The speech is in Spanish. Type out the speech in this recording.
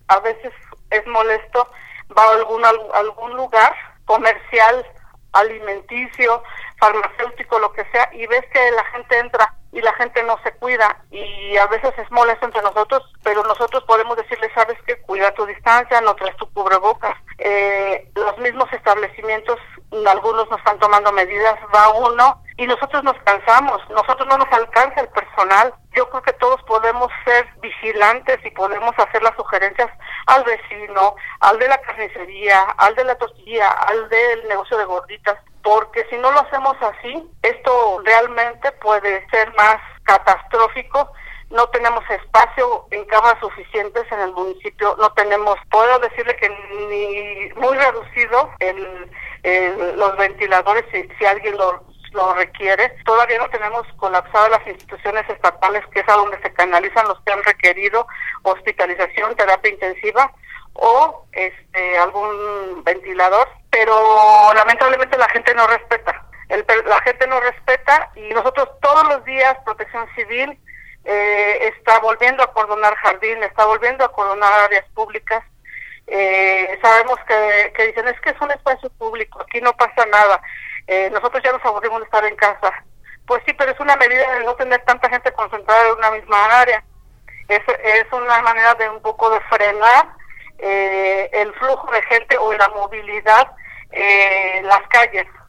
a veces es molesto, va a algún lugar comercial, alimenticio, farmacéutico, lo que sea, y ves que la gente entra y la gente no se cuida, y a veces es molesto entre nosotros, pero nosotros podemos decirle, sabes que cuida tu distancia, no traes tu cubrebocas. Los mismos establecimientos, algunos no están tomando medidas, va uno y nosotros nos cansamos, nosotros no nos alcanza el personal. Yo creo que todos podemos ser vigilantes y podemos hacer las sugerencias al vecino, al de la carnicería, al de la tortilla, al del negocio de gorditas, porque si no lo hacemos así, esto realmente puede ser más catastrófico. No tenemos espacio en camas suficientes en el municipio, no tenemos, puedo decirle que ni muy reducido los ventiladores si alguien lo requiere. Todavía no tenemos colapsadas las instituciones estatales, que es a donde se canalizan los que han requerido hospitalización, terapia intensiva o algún ventilador, pero lamentablemente la gente no respeta. La gente no respeta, y nosotros todos los días, Protección Civil está volviendo a acordonar jardín, está volviendo a acordonar áreas públicas. Sabemos que dicen, es que es un espacio público, aquí no pasa nada, nosotros ya nos aburrimos de estar en casa. Pues sí, pero es una medida de no tener tanta gente concentrada en una misma área. Es una manera de un poco de frenar el flujo de gente o la movilidad en las calles.